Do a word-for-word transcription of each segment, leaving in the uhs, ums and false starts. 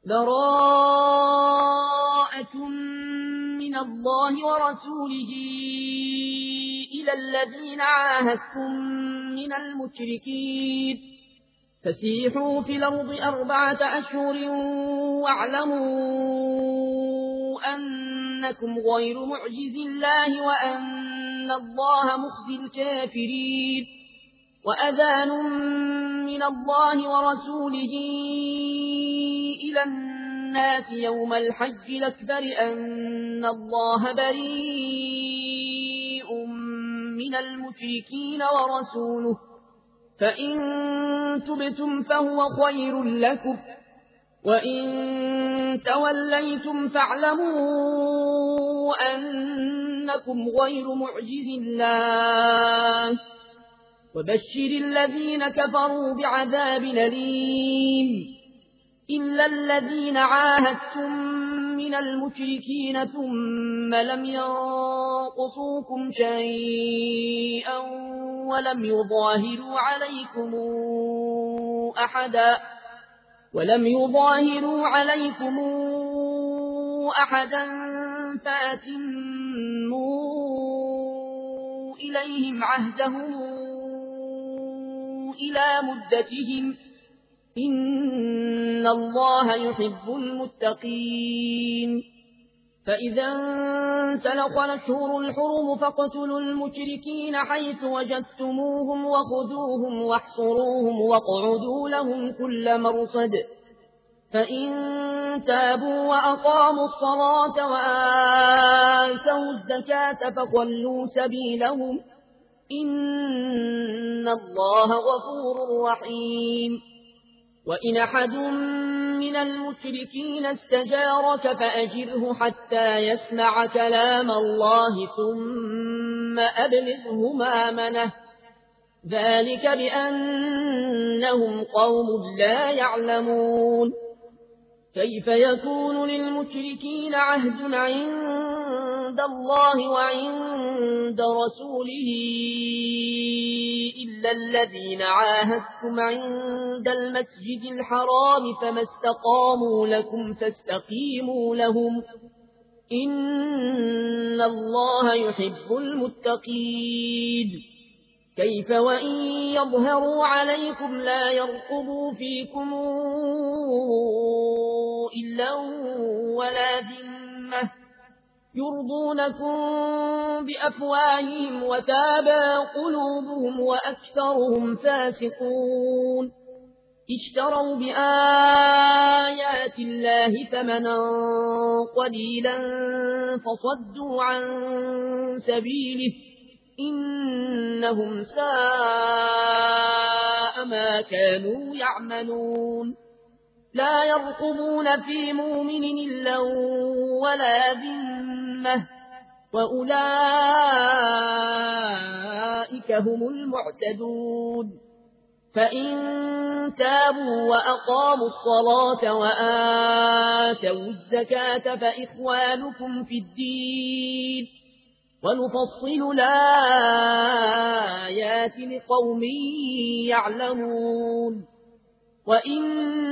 براءة من الله ورسوله إلى الذين عاهدتم من المشركين فسيحوا في الأرض أربعة أشهر واعلموا أنكم غير معجز الله وأن الله مخزي الكافرين وأذان من الله ورسوله إلى الناس يوم الحج الأكبر أن الله بريء من المشركين ورسوله فإن تبتم فهو خير لكم وإن توليتم فاعلموا أنكم غير معجز الله وبشر الذين كفروا بعذاب أليم إلا الذين عاهدتم من المشركين ثم لم ينقصوكم شيئا ولم يظاهروا عليكم أحدا ولم يظاهروا عليكم أحدا فأتموا إليهم عهدهم إلى مدتهم إن الله يحب المتقين فإذا انسلخ الأشهر الحرم فاقتلوا المشركين حيث وجدتموهم وخذوهم واحصروهم واقعدوا لهم كل مرصد فإن تابوا وأقاموا الصلاة وآتوا الزكاة فخلوا سبيلهم إن الله غفور رحيم وإن أحد من المشركين استجارك فأجره حتى يسمع كلام الله ثم أبلغه مأمنه ذلك بأنهم قوم لا يعلمون كيف يكون للمشركين عهد عند الله وعند رسوله إلا الذين عاهدتم عند المسجد الحرام فما استقاموا لكم فاستقيموا لهم إن الله يحب المتقين كيف وإن يظهروا عليكم لا يرقبوا فيكم إلا ولا ذمة يرضونكم بأفواههم وتابى قلوبهم وأكثرهم فاسقون اشتروا بآيات الله ثمنا قليلا فصدوا عن سبيله إنهم ساء ما كانوا يعملون لا يرقبون في مؤمن إلا ولا ذمة وأولئك هم المعتدون فإن تابوا وأقاموا الصلاة وآتوا الزكاة فإخوانكم في الدين ونفصل الآيات لقوم يعلمون وإن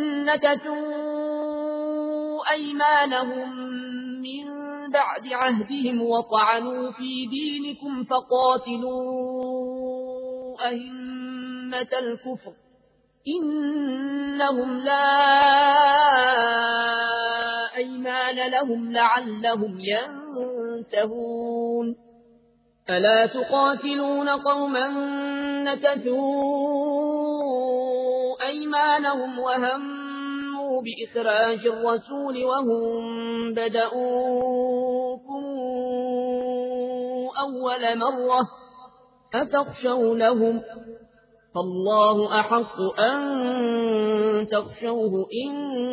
نكثوا أيمانهم من بعد عهدهم وطعنوا في دينكم فقاتلوا أئمة الكفر إنهم لا أيمان لهم لعلهم ينتهون ألا تقاتلون قوما نكثوا أيمانهم وهموا بإخراج الرسول وهم بدؤوكم أول مرة أتخشونهم فالله أحق أن تخشوه إن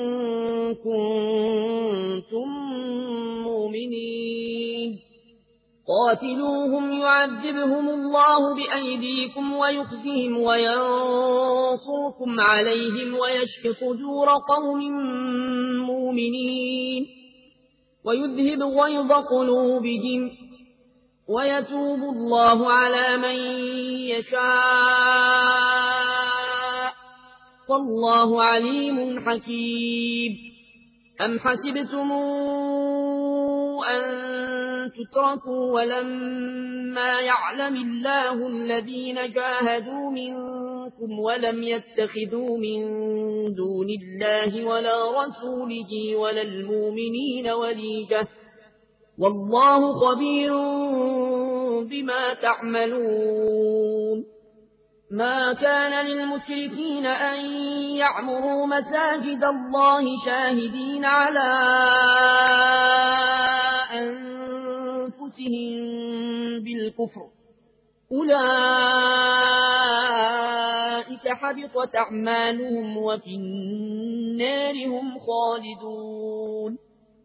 كنتم مؤمنين قاتلوهم يعذبهم الله بأيديكم ويخزهم وينصركم عليهم ويشف صدور قوم مؤمنين ويذهب غيظ قلوبهم ويتوب الله على من يشاء والله عليم حكيم أم حسبتم أن تتركوا ولما يعلم الله الذين جاهدوا منكم ولم يتخذوا من دون الله ولا رسوله ولا المؤمنين وليجة والله خبير بما تعملون ما كان للمشركين أن يعمروا مساجد الله شاهدين على أنفسهم بالكفر أولئك حبطت أعمالهم وفي النار هم خالدون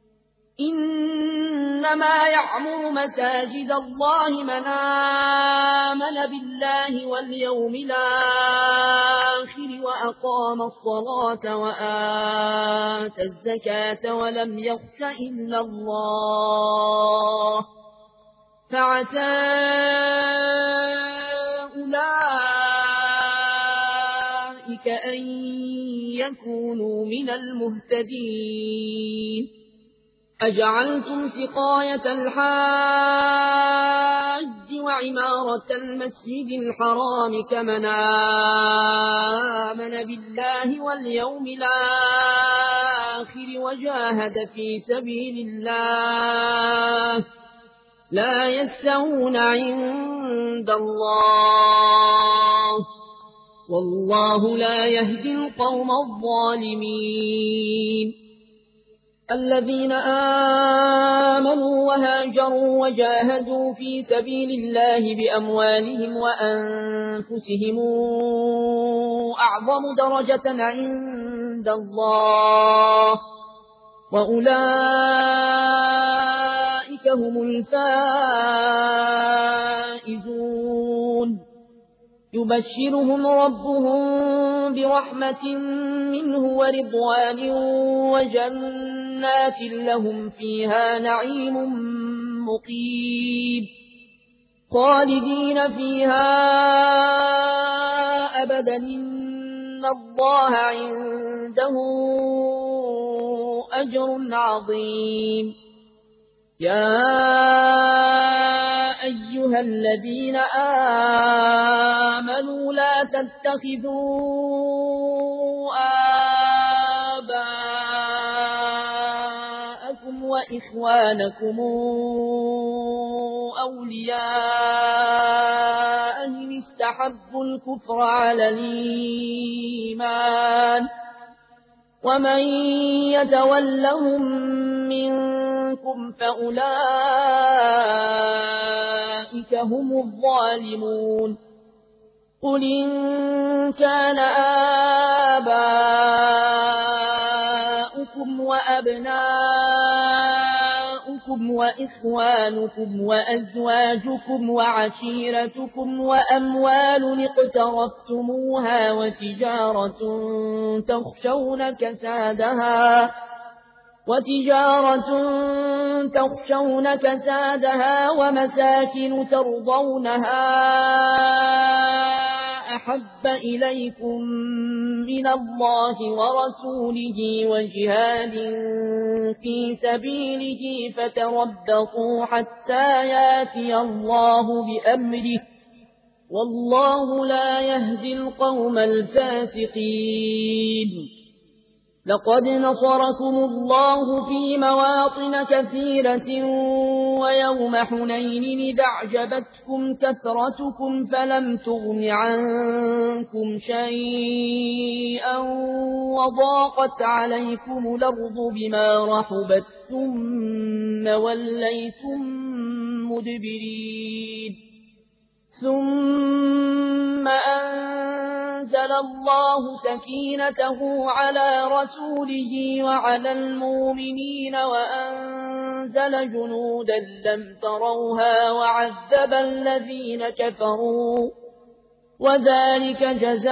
إنما يعمر مساجد الله من آمن بالله واليوم الآخر وأقام الصلاة وآتى الزكاة ولم يخش إلا الله فعسى أولئك أن يكونوا من المهتدين أجعلتم سقاية الحاج وعمارة المسجد الحرام كمن آمن بالله واليوم الآخر وجاهد في سبيل الله لا يستوون عند الله والله لا يهدي القوم الظالمين الذين آمنوا وهاجروا وجاهدوا في سبيل الله بأموالهم وأنفسهم أعظم درجة عند الله وأولئك هم الفائزون يبشرهم ربهم برحمة منه ورضوان وجنات لهم فيها نعيم مقيم خالدين فيها أبدا إن الله عنده أجر عظيم يا أيها الذين آمنوا لا تتخذوا آباءكم وإخوانكم أولياء إن استحبوا الكفر على الإيمان ومن يتولهم منكم فأولئك هم الظالمون قل إن كان آباؤكم وأبناؤكم وإخوانكم وأزواجكم وعشيرتكم وأموال اقترفتموها وتجارة تخشون كسادها وتجارة تخشون كسادها ومساكن ترضونها أحب إليكم من الله ورسوله وجهاد في سبيله فتربصوا حتى ياتي الله بأمره والله لا يهدي القوم الفاسقين لقد نصركم الله في مواطن كثيرة ويوم حنين إذ أعجبتكم كثرتكم فلم تغن عنكم شيئا وضاقت عليكم الأرض بما رحبت ثم وليتم مدبرين ثم أنزل الله سكينته على رسوله وعلى المؤمنين وأنزل جنودا لم تروها وعذب الذين كفروا وذلك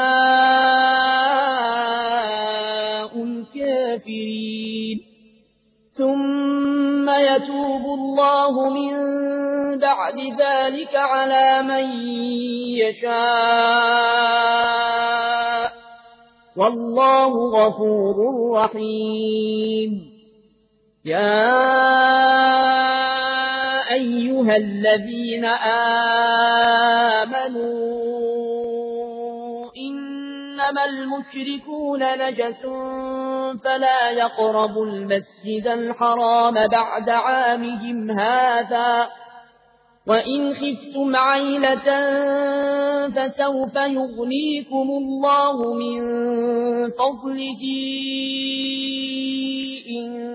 جزاء الكافرين ثم يتوب الله من بعد ذلك على من يشاء والله غفور رحيم يا أيها الذين آمنوا إنما المشركون نجس فلا يقربوا المسجد الحرام بعد عامهم هذا وإن خفتم عيلة فسوف يغنيكم الله من فضله إن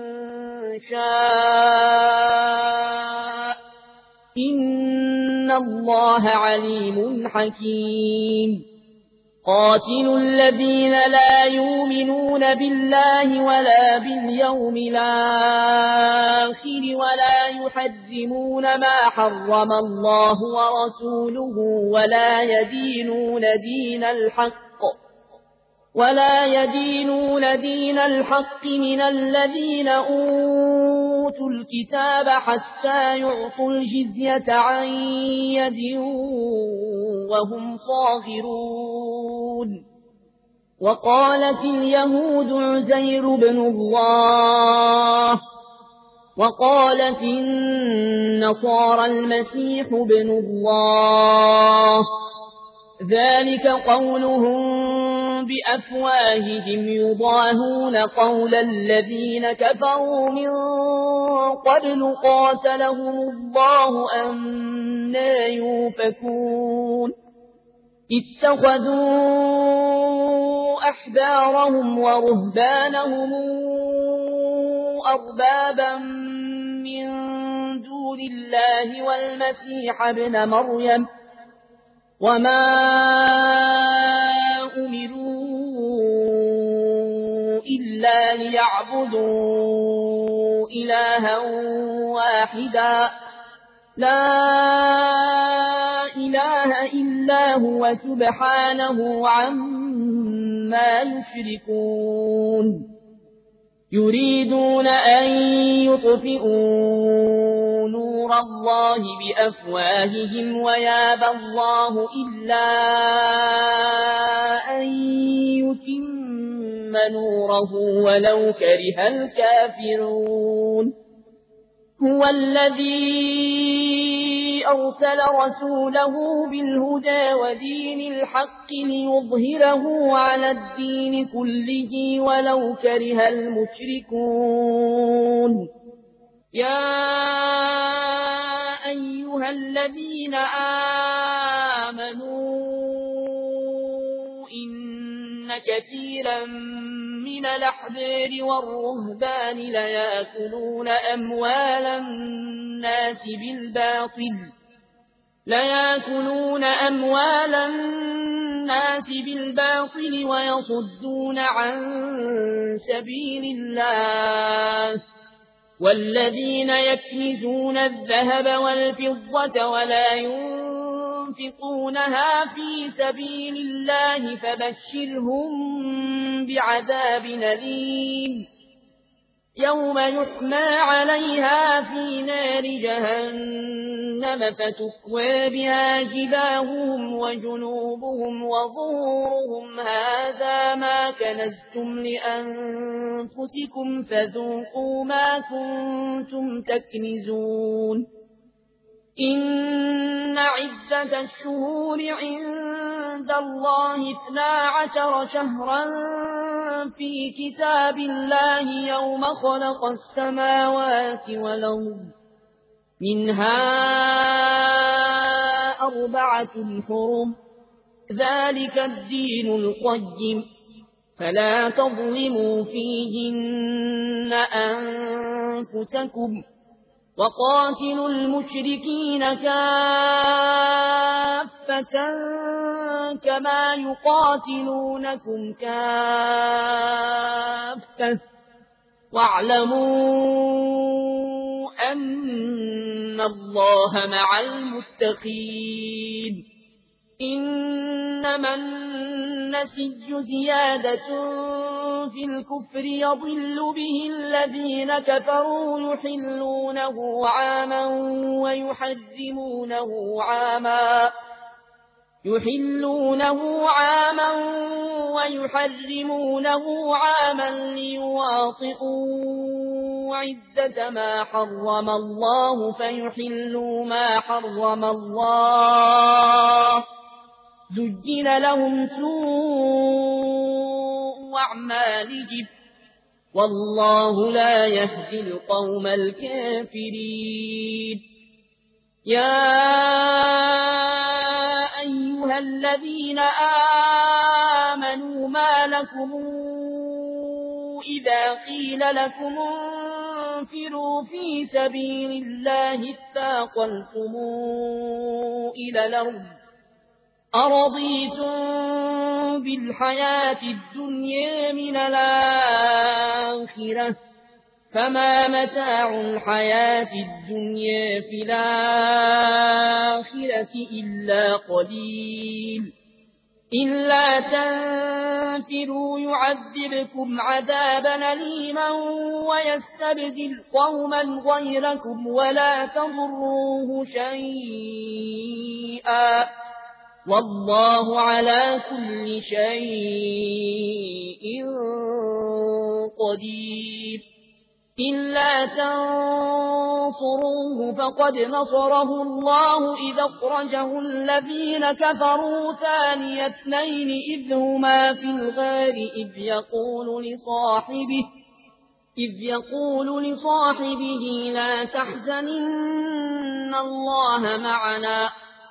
شاء إن الله عليم حكيم قاتلوا الذين لا يؤمنون بالله ولا باليوم الآخر ولا يحرمون ما حرم الله ورسوله ولا يدينون دين الحق ولا يدينون دين الحق من الذين أوتوا الكتاب حتى يعطوا الجزية عن يد وهم صاغرون وقالت اليهود عزير بن الله وقالت النصارى المسيح بن الله ذلك قولهم بأفواههم يضاهون قول الذين كفروا من قبل قاتلهم الله أنى يؤفكون اتخذوا أحبارهم ورهبانهم أربابا من دون الله والمسيح ابن مريم وما أمروا إلا ليعبدوا إلها واحدا لا إله إلا هو سبحانه عما يشركون يريدون أن يطفئوا نور الله بأفواههم ويابى الله إلا أن يتم نوره ولو كره الكافرون هو الذي أرسل رسوله بالهدى ودين الحق ليظهره على الدين كله ولو كره المشركون يا أيها الذين آمنوا إن كثيرا من الأحبار والرهبان ليأكلون أموال الناس بالباطل ليأكلون أموال الناس بالباطل ويصدون عن سبيل الله والذين يكنزون الذهب والفضة ولا ينفقونها في سبيل الله فبشرهم بعذاب أليم يوم يحمى عليها في نار جهنم فتكوى بها جباههم وجنوبهم وظهورهم هذا ما كنزتم لأنفسكم فذوقوا ما كنتم تكنزون إن عدة الشهور عند الله اثنا عشر شهرا في كتاب الله يوم خلق السماوات والأرض منها أربعة حرم ذلك الدين القيم فلا تظلموا فيهن أنفسكم وقاتلوا المشركين كافة كما يقاتلونكم كافة واعلموا أن الله مع المتقين إنما النسي زيادة في الكفر يضل به الذين كفروا يحلونه عاما ويحرمونه عاما يحلونه عاما ويحرمونه عاما ليواطئوا عدة ما حرم الله فيحلوا ما حرم الله زجن لهم سوء أعمالهم والله لا يهدي القوم الكافرين. يا أيها الذين آمنوا ما لكم إذا قيل لكم انفروا في سبيل الله اثاقلتم إلى الأرض أرضيتم بالحياة الدنيا من الآخرة فما متاع الحياة الدنيا في الآخرة إلا قليل. إلا تنفروا يعذبكم عذابا أليما ويستبدل قوما غيركم ولا تضروه شيئا والله على كل شيء قدير. إلا تنصروه فقد نصره الله إذ أخرجه الذين كفروا ثاني اثنين إذ هما في الغار إذ يقول لصاحبه إذ يقول لصاحبه لا تحزن إن الله معنا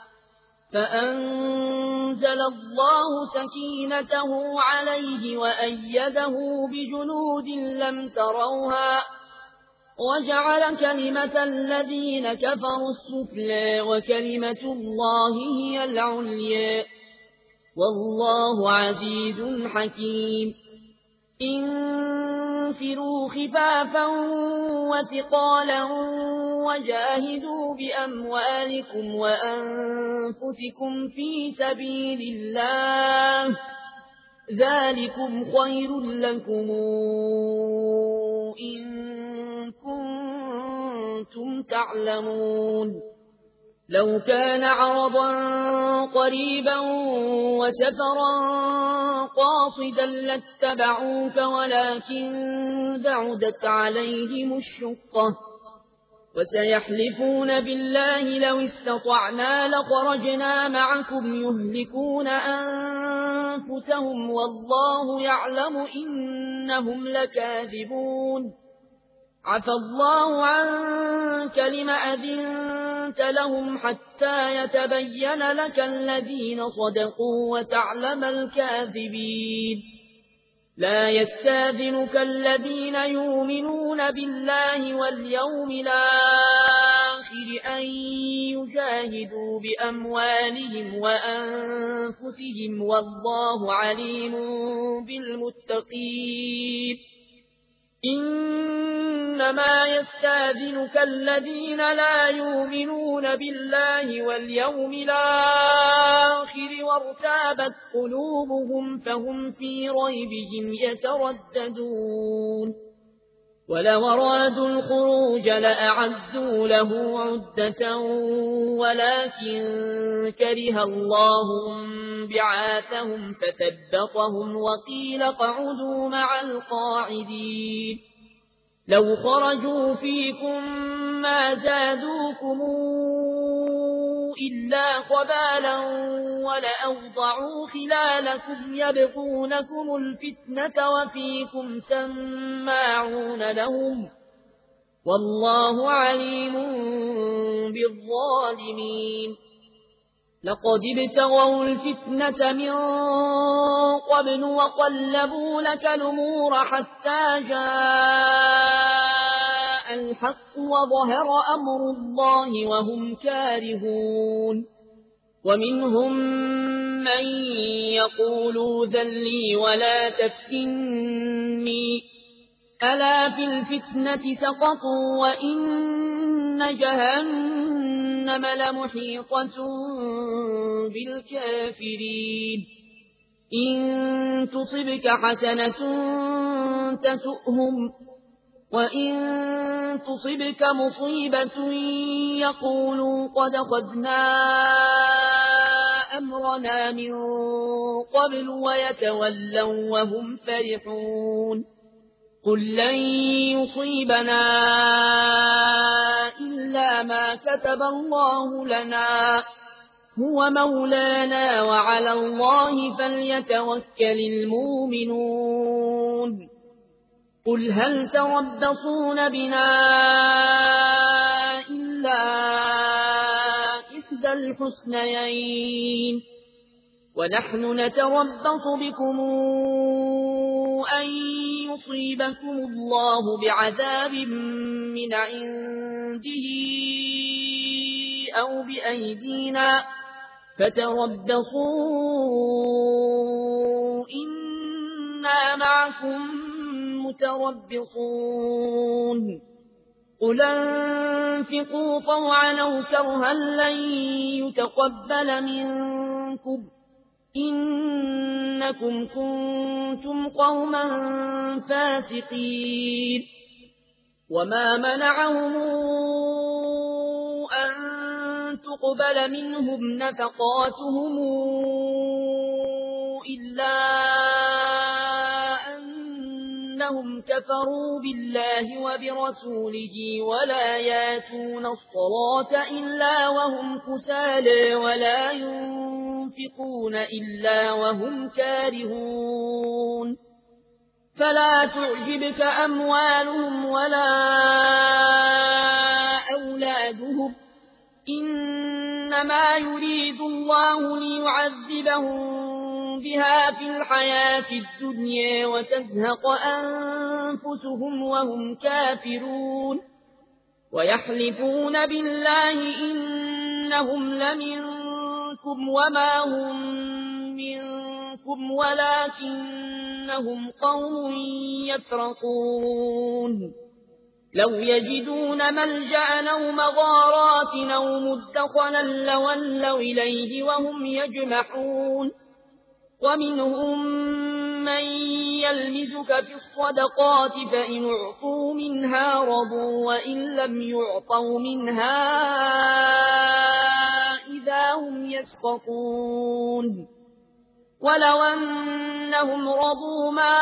فأنزل الله سكينته عليه وأيده بجنود لم تروها وجعل كلمة الذين كفروا السفلى وكلمة الله هي العليا والله عزيز حكيم. انفروا خفافا وثقالا وجاهدوا بأموالكم وأنفسكم في سبيل الله ذلكم خير لكم إن كنتم تعلمون. لو كان عرضا قريبا وسفرا قاصدا لاتبعوك ولكن بعدت عليهم الشقة وسيحلفون بالله لو استطعنا لخرجنا معكم يهلكون أنفسهم والله يعلم إنهم لكاذبون. عفى الله عنك لم أذنت لهم حتى يتبين لك الذين صدقوا وتعلم الكاذبين. لا يستاذنك الذين يؤمنون بالله واليوم الآخر أن يجاهدوا بأموالهم وأنفسهم والله عليم بالمتقين. إنما يستاذنك الذين لا يؤمنون بالله واليوم الآخر وارتابت قلوبهم فهم في ريبهم يترددون. ولو أرادوا الخروج لأعدوا له عدة ولكن كره الله بعاثهم فثبطهم وقيل اقعدوا مع القاعدين. لو خرجوا فيكم ما زادوكم إلا خبالا ولأوضعوا خلالكم يبغونكم الفتنة وفيكم سماعون لهم والله عليم بالظالمين. لقد ابتغوا الفتنة من قبل وقلبوا لك الأمور حتى جاء الحق وظهر أمر الله وهم كارهون. ومنهم من يقول ذلي ولا تفتني ألا في الفتنة سقطوا وإن جهنم لمحيطة بالكافرين. إن تصبك حسنة تسؤهم وإن تصبك مصيبة يقولوا قد أخذنا أمرنا من قبل ويتولوا وهم فرحون قل لن يصيبنا إلا ما كتب الله لنا هو مولانا وعلى الله فليتوكل المؤمنون قل هل تربصون بنا إلا إحدى الحسنيين ونحن نتربص بكم أن يصيبكم الله بعذاب من عنده أو بأيدينا فتربصوا إنا معكم متربصون قل انفقوا طوعا أو كرها لن يتقبل منكم إنكم كنتم قوما فاسقين وما منعهم أن تقبل منهم نفقاتهم إلا أنهم كفروا بالله وبرسوله ولا ياتون الصلاة إلا وهم كسالى ولا ينفقون إلا وهم كارهون فلا تعجبك أموالهم ولا أولادهم إنما يريد الله ليعذبهم بها في الحياة الدنيا وتزهق أنفسهم وهم كافرون ويحلفون بالله إنهم لمنكم وما هم منكم ولكنهم قوم يفرقون لو يجدون ملجأ أو مغارات أو مدخلا لولوا إليه وهم يجمحون ومنهم من يلمزك في الصدقات فإن اعطوا منها رضوا وإن لم يعطوا منها إذا هم يسخطون ولو أنهم رضوا ما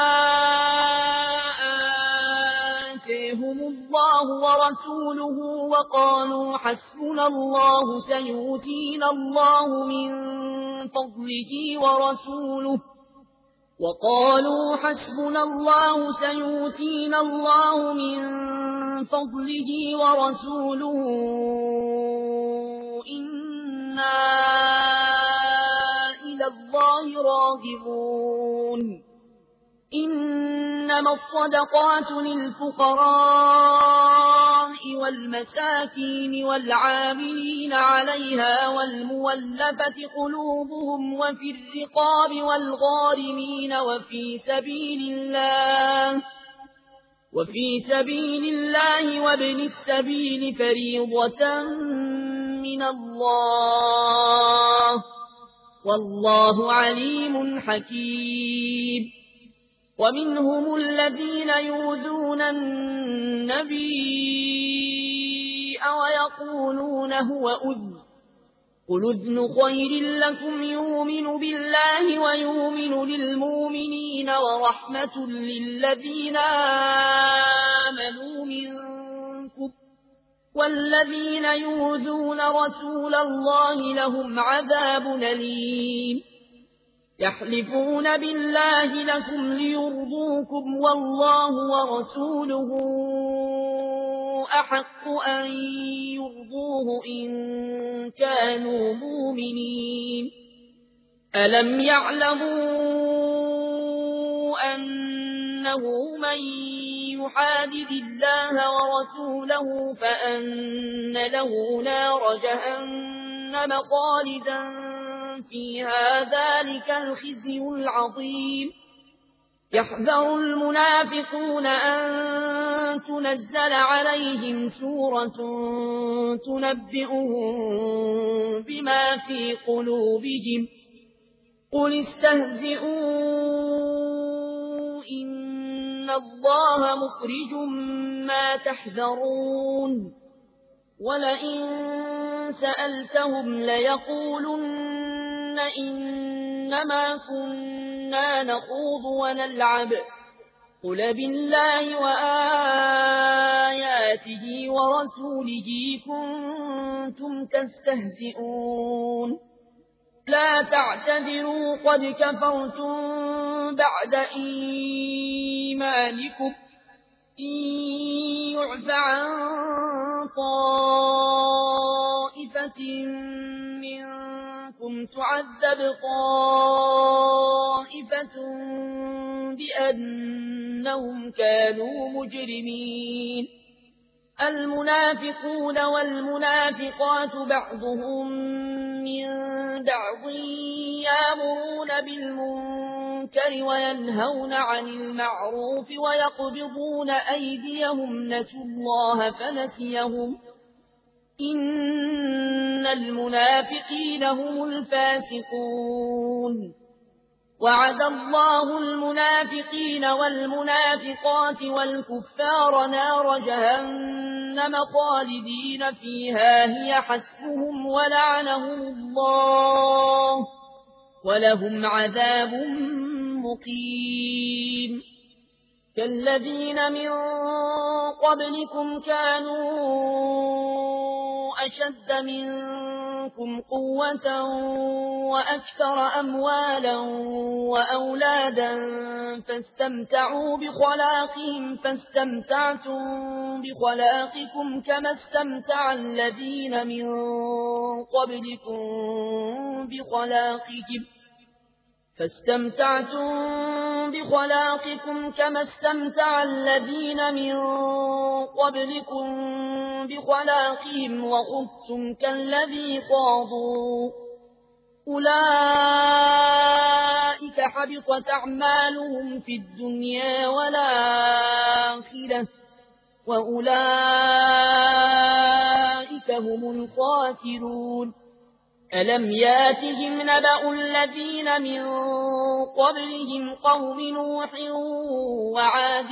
آتيهم الله ورسوله وقالوا حسبنا الله سيؤتينا الله من فضله ورسوله وقالوا حسبنا الله سيؤتينا الله من فضله ورسوله إنا إلى الله راغبون إنما الصدقات للفقراء والمساكين والعاملين عليها والمولفة قلوبهم وفي الرقاب والغارمين وفي سبيل الله وفي سبيل الله وابن السبيل فريضة من الله والله عليم حكيم ومنهم الذين يؤذون النبي ويقولون هو أذن قل أذن خير لكم يؤمن بالله ويؤمن للمؤمنين ورحمة للذين آمنوا منكم والذين يؤذون رسول الله لهم عذاب أليم يحلفون بالله لكم ليرضوكم والله ورسوله أحق أن يرضوه إن كانوا مؤمنين ألم يعلموا أنه من يحادد الله ورسوله فأن له نار جهنم خالدا فيها ذلك الخزي العظيم يحذر المنافقون أن تنزل عليهم سورة تنبئهم بما في قلوبهم قل استهزئوا إن الله مخرج ما تحذرون ولئن سألتهم ليقولن إنما كنا نخوض ونلعب قل بالله وآياته ورسوله كنتم تستهزئون لا تعتذروا قد كفرتم بعد إيمانكم إن يعف عن طائفة منكم تعذب طائفة بأنهم كانوا مجرمين المنافقون والمنافقات بعضهم من بعض يأمرون بالمنكر وينهون عن المعروف ويقبضون أيديهم نسوا الله فنسيهم إن المنافقين هم الفاسقون وعد الله المنافقين والمنافقات والكفار نار جهنم خالدين فيها هي حسبهم ولعنهم الله ولهم عذاب مقيم كالذين من قبلكم كانوا أشد منكم قوة وأكثر أموالا وأولادا فاستمتعوا بخلاقهم فاستمتعتم بخلاقكم كما استمتع الذين من قبلكم بخلاقهم فاستمتعتم بخلاقكم كما استمتع الذين من قبلكم بخلاقهم وخضتم كالذي خاضوا أولئك حبطت أعمالهم في الدنيا والآخرة وأولئك هم الخاسرون ألم ياتهم نبأ الذين من قبلهم قوم نوح وعاد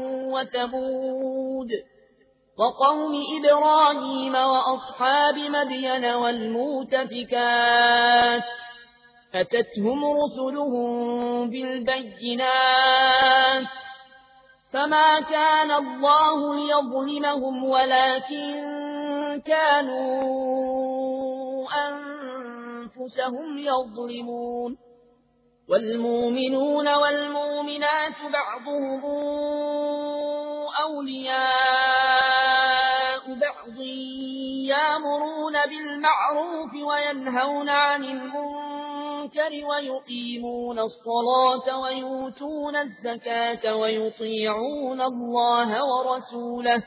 وثمود وقوم إبراهيم وأصحاب مدين والمؤتفكات أتتهم رسلهم بالبينات فما كان الله ليظلمهم ولكن كانوا أنفسهم يظلمون والمؤمنون والمؤمنات بعضهم أولياء بعض يأمرون بالمعروف وينهون عن المنكر ويقيمون الصلاة ويؤتون الزكاة ويطيعون الله ورسوله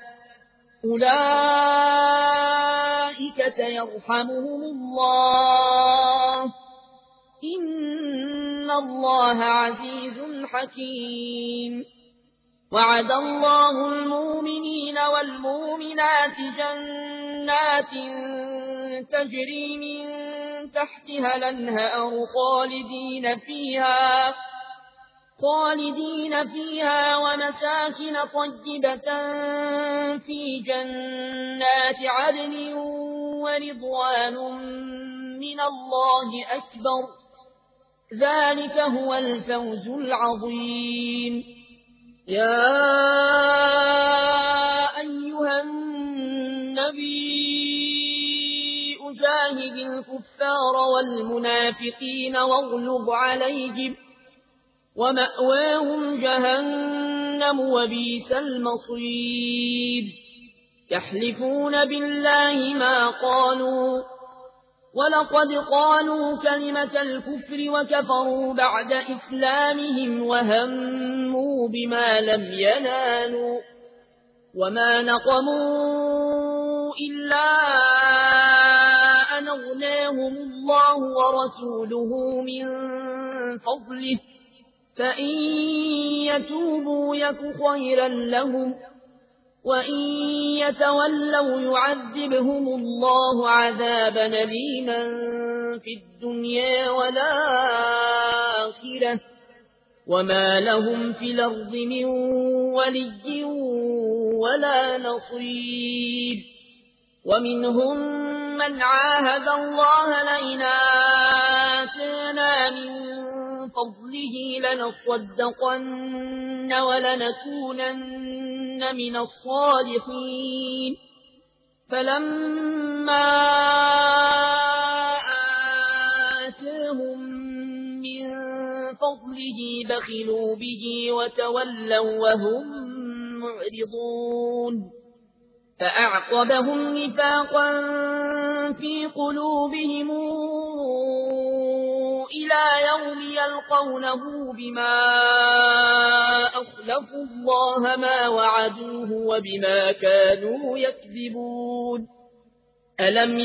أولئك سيرحمهم الله إن الله عزيز حكيم وعد الله المؤمنين والمؤمنات جنات تجري من تحتها الأنهار خالدين فيها خالدين فيها ومساكن طيبة في جنات عدن ورضوان من الله أكبر ذلك هو الفوز العظيم يا أيها النبي أجاهد الكفار والمنافقين واغلظ عليهم ومأواهم جهنم وبئس المصير يحلفون بالله ما قالوا ولقد قالوا كلمة الكفر وكفروا بعد إسلامهم وهموا بما لم ينالوا وما نقموا إلا أن أغناهم الله ورسوله من فضله فإن يتوبوا يك خيرا لهم وإن يتولوا يعذبهم الله عذابا أليما في الدنيا والآخرة وما لهم في الأرض من ولي ولا نصير ومنهم من عاهد الله لئن آتانا من فضله لنصدقن ولنكونن من الصالحين فلما آتاهم من فضله بخلوا به وتولوا وهم معرضون فأعقبهم نفاقا في قلوبهم إلى يوم يلقونه بما أخلفوا الله ما وعدوه وبما كانوا يكذبون ألم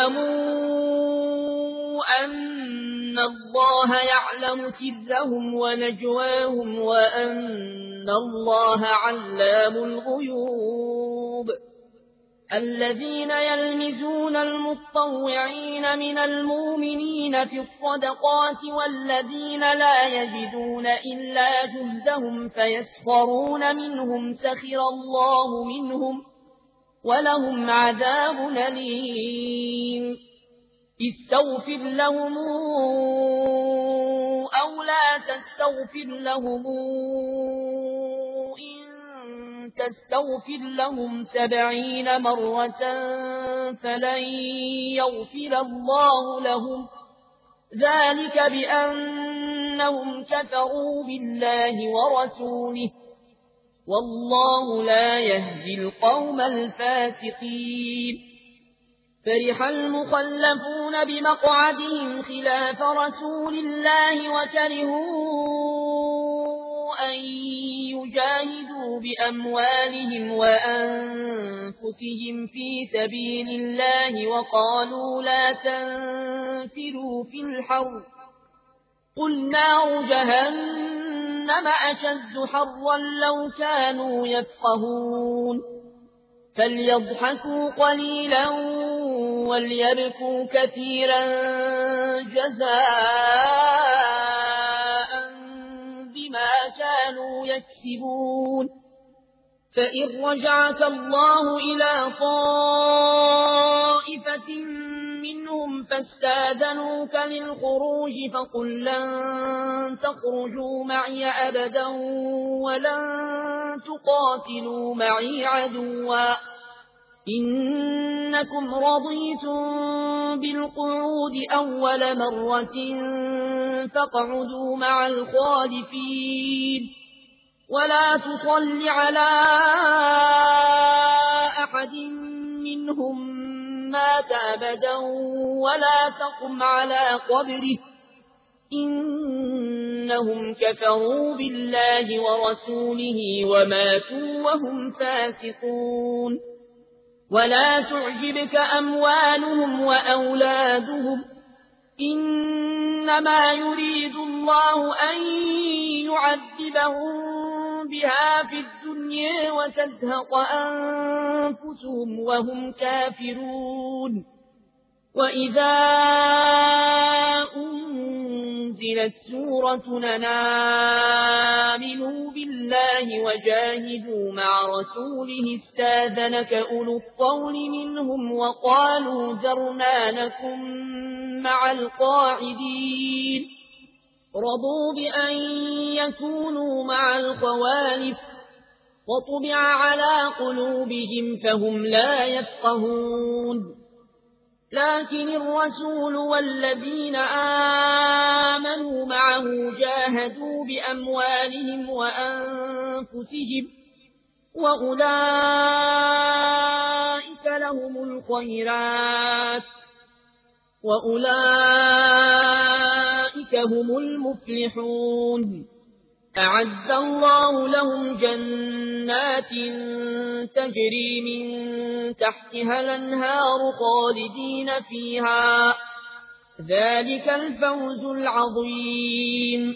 يعلموا أن الله يعلم سرهم ونجواهم وأن الله علام الغيوب الذين يلمزون المطوعين من المؤمنين في الصدقات والذين لا يجدون إلا جهدهم فيسخرون منهم سخر الله منهم ولهم عذاب أليم استغفر لهم أو لا تستغفر لهم تستغفر لهم سبعين مرة فلن يغفر الله لهم ذلك بأنهم كفروا بالله ورسوله والله لا يهدي القوم الفاسقين فرح المخلفون بمقعدهم خلاف رسول الله وكرهوا أن يجاهدوا بأموالهم وأنفسهم في سبيل الله وقالوا لا تنفروا في الحر قل نار جهنم أشد حرا لو كانوا يفقهون فليضحكوا قليلا وليبكوا كثيرا جزاء بما كانوا يكسبون فإن رجعك الله إلى طائفة منهم فاستاذنوك للخروج فقل لن تخرجوا معي أبدا ولن تقاتلوا معي عدوا إنكم رضيتم بالقعود أول مرة فاقعدوا مع الخالفين ولا تصل على أحد منهم مات أبدا ولا تقم على قبره إنهم كفروا بالله ورسوله وماتوا وهم فاسقون ولا تعجبك أموالهم وأولادهم إنما يريد الله أن يعذبهم بها في الدنيا وتزهق أنفسهم وهم كافرون وإذا أنزلت سورة آمنوا بالله وجاهدوا مع رسوله استاذنك أولو الطول منهم وقالوا ذرنا نكن مع القاعدين رضوا بأن يكونوا مع الخوالف وطبع على قلوبهم فهم لا يفقهون لكن الرسول والذين آمنوا معه جاهدوا بأموالهم وأنفسهم وأولئك لهم الخيرات وأولئك هم المفلحون أعد الله لهم جنات تجري من تحتها الأنهار خالدين فيها ذلك الفوز العظيم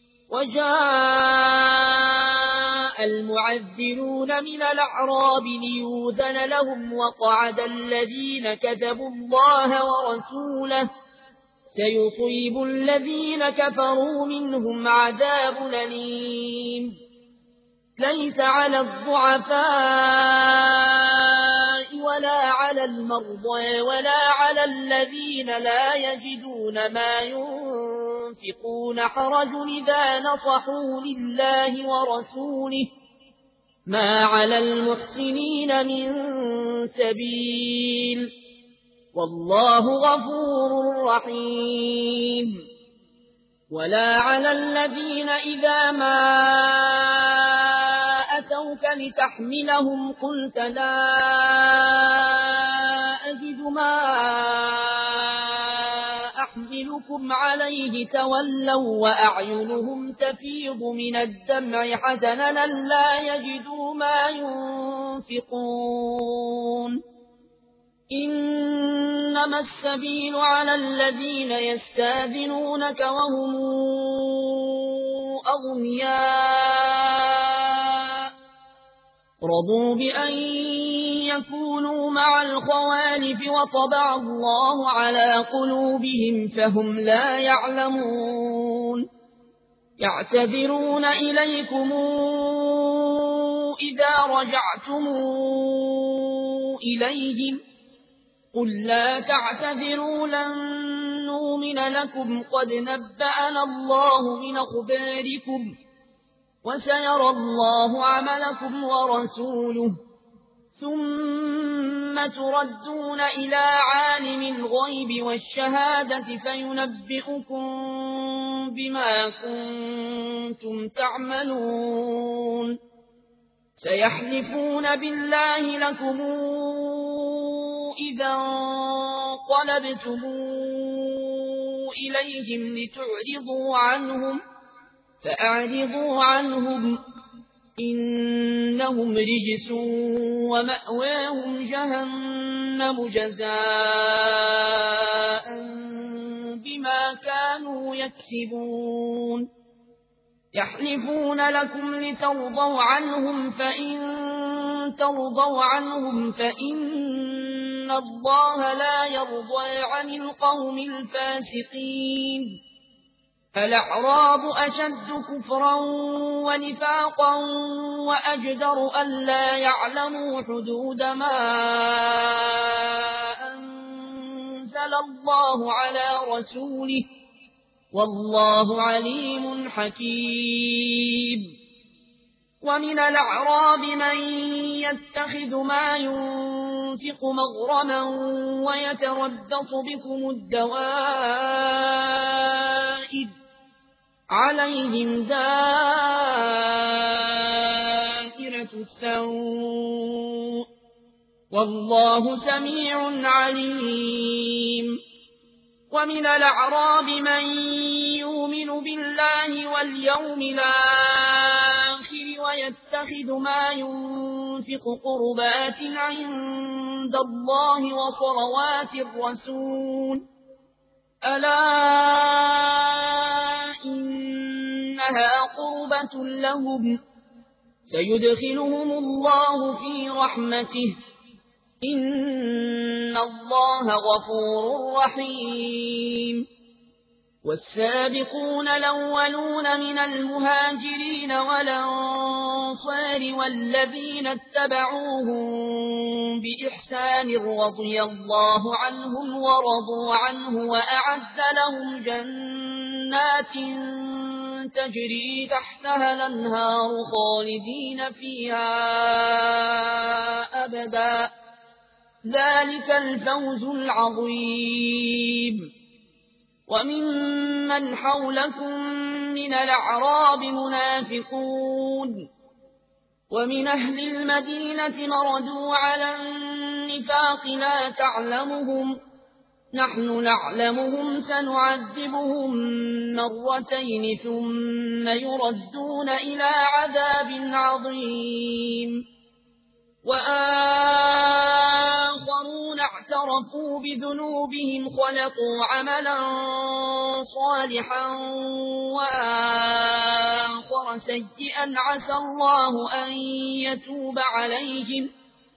وجاء المعذرون من الأعراب ليؤذن لهم وقعد الذين كذبوا الله ورسوله سيصيب الذين كفروا منهم عذاب أليم ليس على الضعفاء ولا على المرضى ولا على الذين لا يجدون ما ينفقون حرج إذا نصحوا لله ورسوله ما على المحسنين من سبيل والله غفور رحيم ولا على الذين إذا ما أتوك لتحملهم قلت لا أجد ما أحملكم عليه تولوا وأعينهم تفيض من الدمع حزنا لا يجدوا ما ينفقون إنما السبيل على الذين يستاذنونك وهم أغنياء رضوا بأن يكونوا مع الخوالف وطبع الله على قلوبهم فهم لا يعلمون يعتذرون إليكم إذا رجعتم إليهم قل لا تعتذروا لن نؤمن لكم قد نبأنا الله من أخباركم وسيرى الله عملكم ورسوله ثم تردون إلى عالم الغيب والشهادة فينبئكم بما كنتم تعملون سيحلفون بالله لكم إذا انقلبتم إليهم لتعرضوا عنهم فأعرضوا عنهم إنهم رجس ومأواهم جهنم جزاء بما كانوا يكسبون يحلفون لكم لترضوا عنهم فإن ترضوا عنهم فإن الله لا يرضى عن القوم الفاسقين الأعراب أشد كفرا ونفاقا وأجدر ألا يعلموا حدود ما أنزل الله على رسوله والله عليم حكيم ومن الأعراب من يتخذ ما ينفق مغرما ويتربص بكم الدوائر عليهم دائرة السوء والله سميع عليم ومن الأعراب من يؤمن بالله واليوم الآخر ويتخذ ما ينفق قربات عند الله وصلوات الرسول ألا إنها قربة لهم سيدخلهم الله في رحمته إن الله غفور رحيم والسابقون الأولون من المهاجرين والأنصار والذين اتبعوهم بإحسان رضي الله عنهم ورضوا عنه وأعد لهم جنات تجري تحتها الأنهار خالدين فيها أبدا ذلك الفوز العظيم وممن حولكم من الأعراب منافقون ومن أهل المدينة مردوا على النفاق لا تعلمهم نحن نعلمهم سنعذبهم مرتين ثم يردون إلى عذاب عظيم وآخرون اعترفوا بذنوبهم خلقوا عملا صالحا وآخر سيئا عسى الله أن يتوب عليهم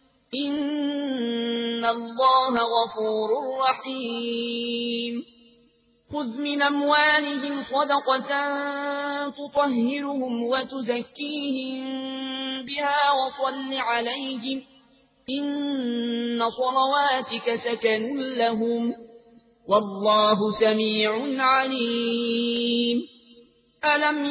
إن الله غفور رحيم خذ من أموالهم صدقة تطهرهم وتزكيهم بها وصل عليهم إن صلواتك سكن لهم والله سميع عليم ألم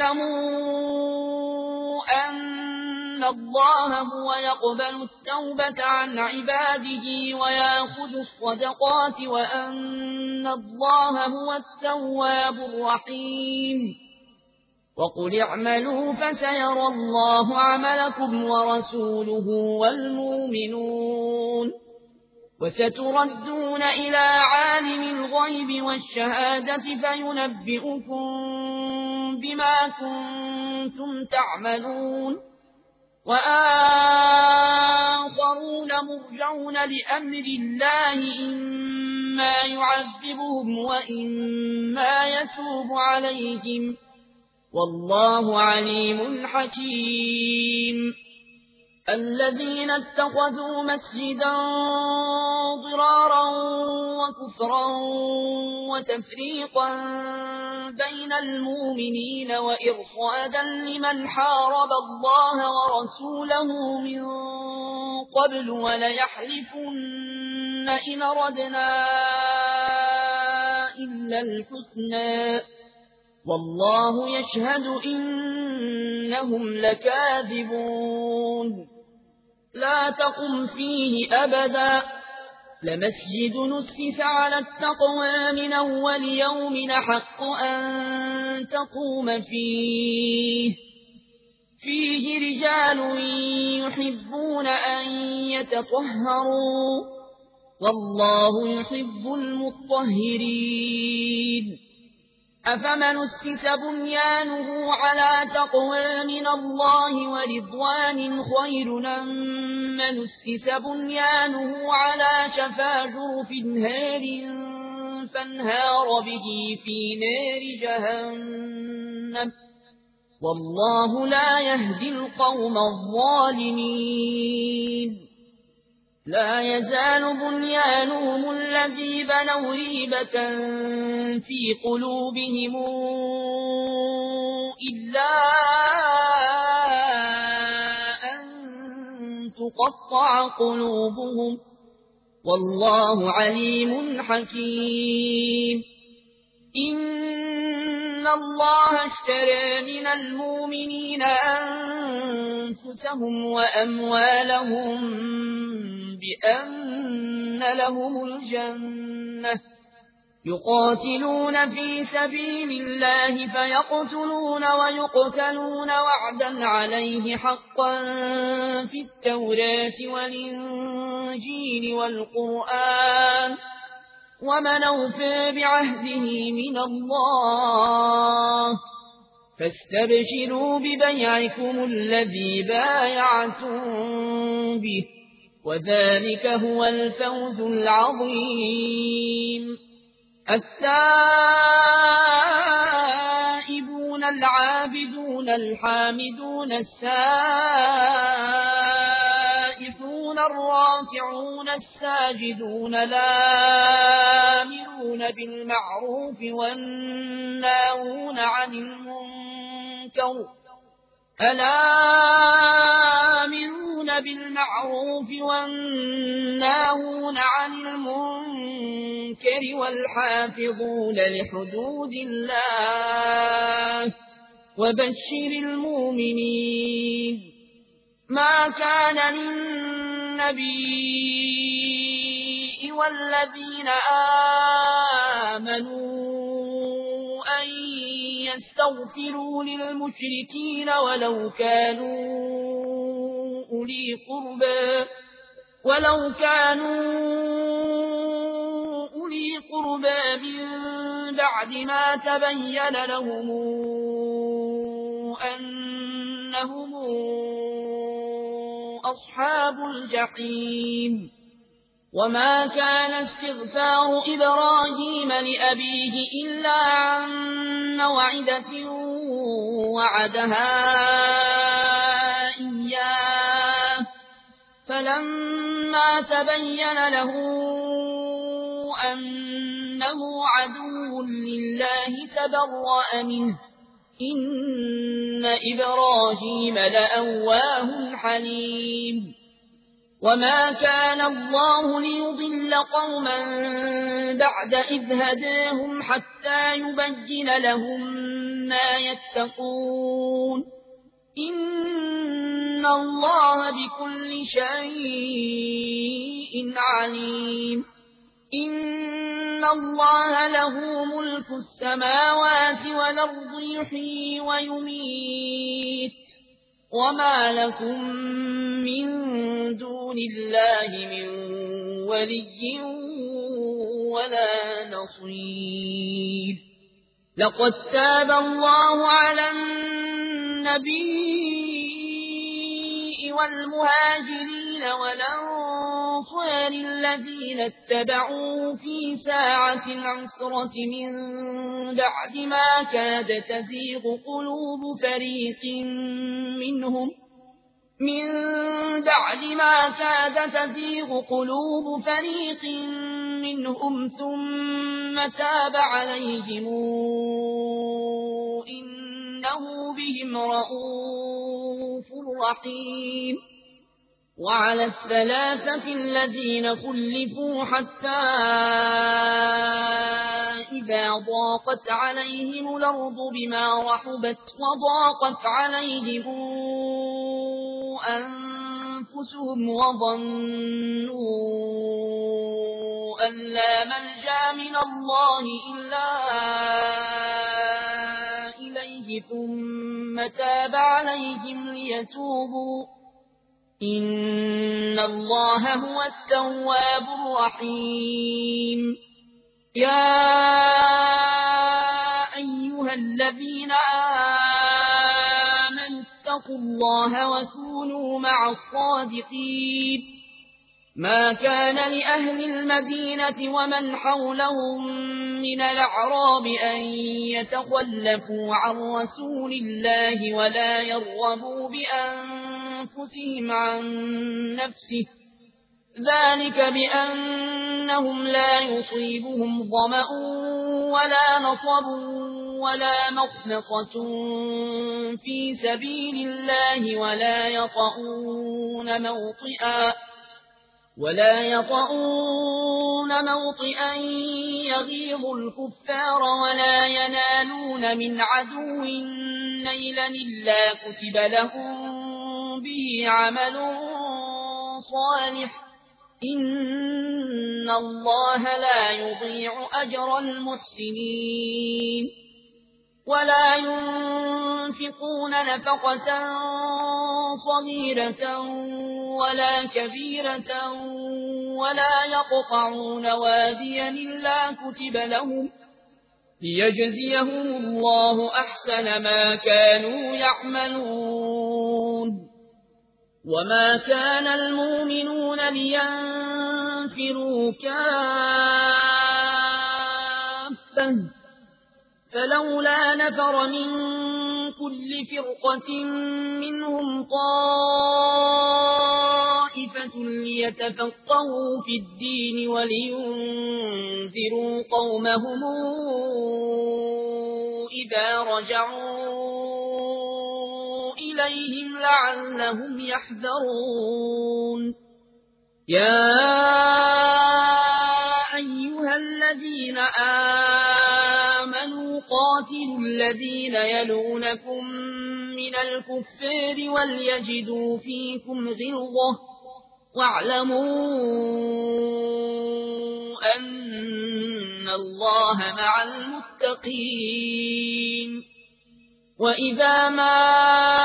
يعلموا أن الله هو يقبل التوبة عن عباده ويأخذ الصدقات وأن الله هو التواب الرحيم وقل اعملوا فسيرى الله عملكم ورسوله والمؤمنون وستردون إلى عالم الغيب والشهادة فينبئكم بما كنتم تعملون وآخرون مرجون لأمر الله إما يعذبهم وإما يتوب عليهم والله عليم حكيم الذين اتخذوا مسجدا ضرارا وكفرا وتفريقا بين المؤمنين وإرصادا لمن حارب الله ورسوله من قبل وليحلفن إن أردنا إلا الحسنى والله يشهد إنهم لكاذبون لا تقم فيه أبدا لمسجد نسس على التقوى من أول يوم حق أن تقوم فيه فيه رجال يحبون أن يتطهروا والله يحب المطهرين أفمن أسس بنيانه على تقوى من الله ورضوان خير أم من أسس بنيانه على شفا جرف هار فانهار به في نار جهنم والله لا يهدي القوم الظالمين لا يزال بنيانهم الذي بنوا ريبة في قلوبهم إلا أن تقطع قلوبهم والله عليم حكيم إن الله اشترى من المؤمنين أنفسهم وأموالهم بأن لهم الجنة يقاتلون في سبيل الله فيقتلون ويقتلون وعدا عليه حقا في التوراة والإنجيل والقرآن ومن أوفى بعهده من الله فاستبشروا ببيعكم الذي بايعتم به وذلك هو الفوز العظيم التائبون العابدون الحامدون السائحون الرافعون الساجدون الآمرون بالمعروف والناهون عن المنكر الآمرون بالمعروف والناهون عن المنكر والحافظون لحدود الله وبشر المؤمنين ما كان للنبي والذين آمنوا أن يستغفروا للمشركين ولو كانوا أولي قربى ولو كانوا أولي قربى من بعد ما تبين لهم أنهم أصحاب الجحيم وما كان استغفار إبراهيم لأبيه إلا عن موعدة وعدها إياه فلما تبين له أنه عدو لله تبرأ منه إن إبراهيم لأواه حليم وما كان الله ليضل قوما بعد إذ هداهم حتى يبين لهم ما يتقون إن الله بكل شيء عليم إن الله له ملك السماوات والأرض يحيي ويميت وما لكم من دون الله من ولي ولا نصير لقد تاب الله على النبي والمهاجرين والأنصار الذين اتبعوه في ساعة العسرة من بعد ما كاد تزيغ قلوب فريق منهم من بعد ما كاد تزيغ قلوب فريق منهم ثم تاب عليهم إنه بهم رءوف رحيم وعلى الثلاثة الذين خلفوا حتى إذا ضاقت عليهم الأرض بما رحبت وضاقت عليهم أنفسهم وظنوا أن لا ملجأ من الله إلا إليه ثم تاب عليهم ليتوبوا إن الله هو التواب الرحيم يا أيها الذين آمنوا اتقوا الله وكونوا مع الصادقين ما كان لأهل المدينة ومن حولهم من الأعراب أن يتخلفوا عن رسول الله ولا يرغبوا بأنفسهم عن نفسه ذلك بأنهم لا يصيبهم ظمأ ولا نصب ولا مخنصة في سبيل الله ولا يطؤون موطئا ولا يطؤون موطئا يغيظ الكفار ولا ينالون من عدو نيلا إلا كتب لهم به عمل صالح إن الله لا يضيع أجر المحسنين ولا ينفقون نفقة صغيرة ولا كبيرة ولا يقطعون واديا إلا كتب لهم ليجزيهم الله أحسن ما كانوا يعملون وما كان المؤمنون لينفروا كافة فلولا نفر من كل فرقة منهم طائفة ليتفقهوا في الدين ولينذروا قومهم إذا رجعوا إليهم لعلهم يحذرون يا أيها الذين آمنوا قاتلوا الذين يلونكم من الكفار وليجدوا فيكم غلظة واعلموا أن الله مع المتقين وإذا ما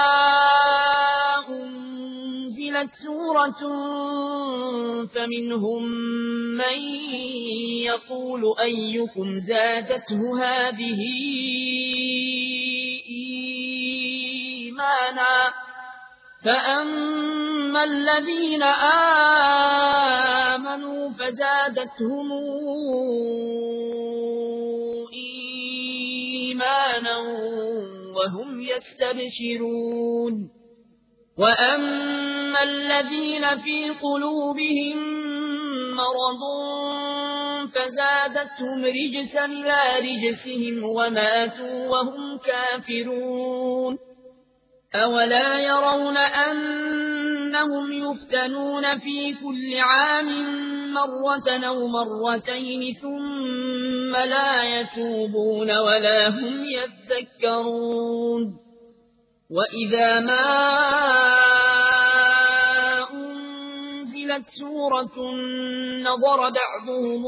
أنزلت سورة فمنهم من يقول أيكم زادته هذه إيمانا فأما الذين آمنوا فزادتهم إيمانا وهم يستبشرون وأما الذين في قلوبهم مرض فزادتهم رجسا إلى رجسهم وماتوا وهم كافرون أولا يرون أن إنهم يفتنون في كل عام مرة أو مرتين ثم لا يتوبون ولا هم يذكرون وإذا ما أنزلت سورة نظر بعضهم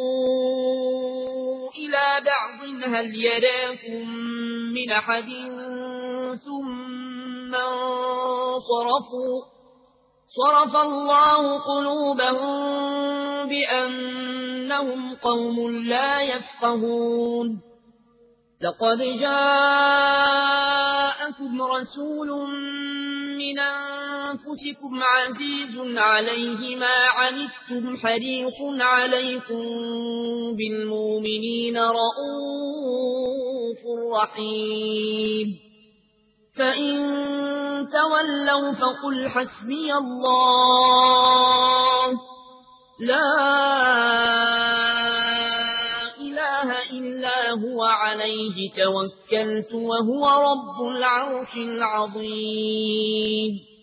إلى بعض هل يراكم من أحد ثم انصرفوا صرف الله قلوبهم بأنهم قوم لا يفقهون لقد جاءكم رسول من أنفسكم عزيز عليه ما عنتم حريص عليكم بالمؤمنين رءوف رحيم فإن تولوا فقل حسبي الله لا إله إلا هو عليه توكلت وهو رب العرش العظيم